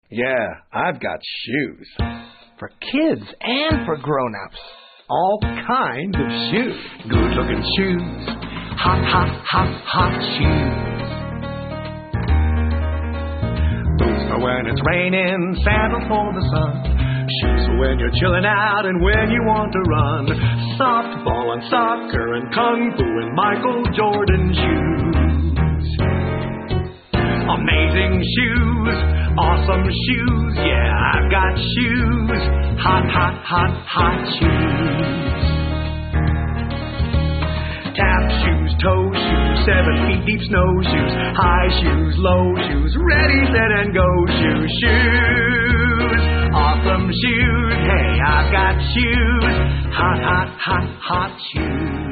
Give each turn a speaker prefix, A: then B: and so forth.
A: Yeah, I've got shoes.
B: For kids and for grown-ups. All kinds of shoes.
C: Good-looking shoes. Hot, hot, hot, hot shoes. Boots for when it's raining, sandals for the sun. Shoes for when you're chilling out and when you want to run. Softball and soccer and kung fu and Michael Jordan shoes. Amazing shoes, awesome shoes, yeah, I've got shoes. Hot, hot, hot, hot shoes. Tap shoes, toe shoes, 7 feet deep snowshoes, high shoes, low shoes, ready, set, and go shoes. Shoes, awesome shoes, hey, I've got shoes. Hot, hot, hot, hot shoes.